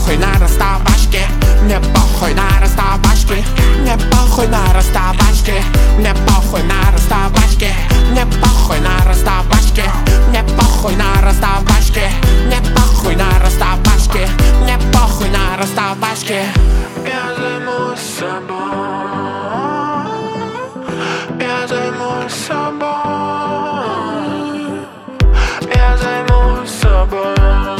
похуй на расставашки, мне похуй на расставашки, мне похуй на расставашки, мне похуй на расставашки, мне похуй на расставашки, мне похуй на расставашки, мне похуй на расставашки, мне похуй на расставашки. Я займусь собой, я займусь собой, я займусь собой.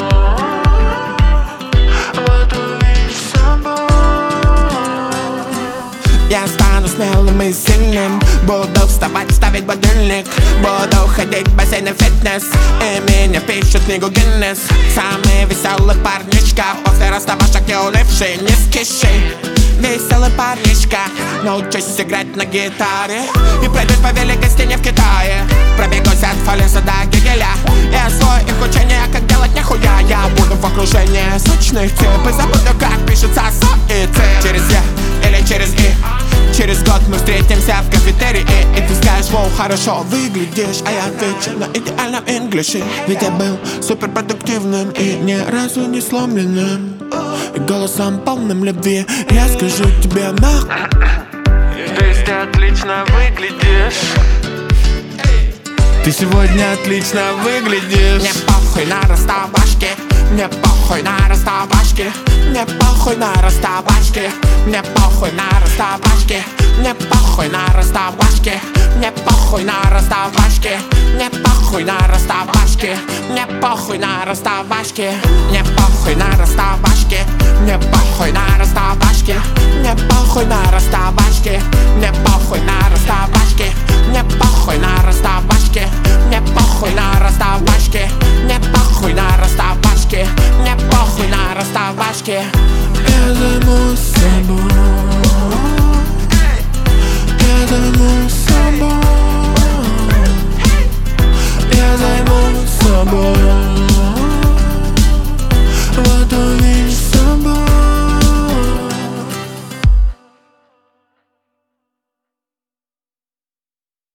Я стану смелым и сильным, буду вставать, ставить будильник, буду ходить в бассейн и фитнес, и меня пишут в книгу Гиннес. Самый веселый парнишка, после расставашек не уливший, не скисший. Веселый парнишка, научусь играть на гитаре и пройдусь по великой стене в Китае. Пробегусь от Фалеса до Гегеля и освою их учения, как делать нихуя. Я буду в окружении сочных тип и забуду, как пишется С и Ц. Через Я или через И. Через год мы встретимся в кафетерии, и ты скажешь: воу, хорошо выглядишь. А я отвечу на идеальном инглише, ведь я был суперпродуктивным и ни разу не сломленным, и голосом полным любви я скажу тебе нахуй. Ты отлично выглядишь. Ты сегодня отлично выглядишь. Мне похуй на расставашки, мне похуй на расставашки, мне похуй на расставашки, мне похуй на расставашки, мне похуй на расставашки, мне похуй на расставашки, мне похуй на расставашки, мне похуй на расставашки, мне похуй на расставашки, мне похуй на расставашки, мне похуй на расставашки, мне похуй на расставашки, мне похуй на расставашки, мне похуй на расставашки, мне похуй на расставашки, мне похуй на расставашки. Я займусь собой.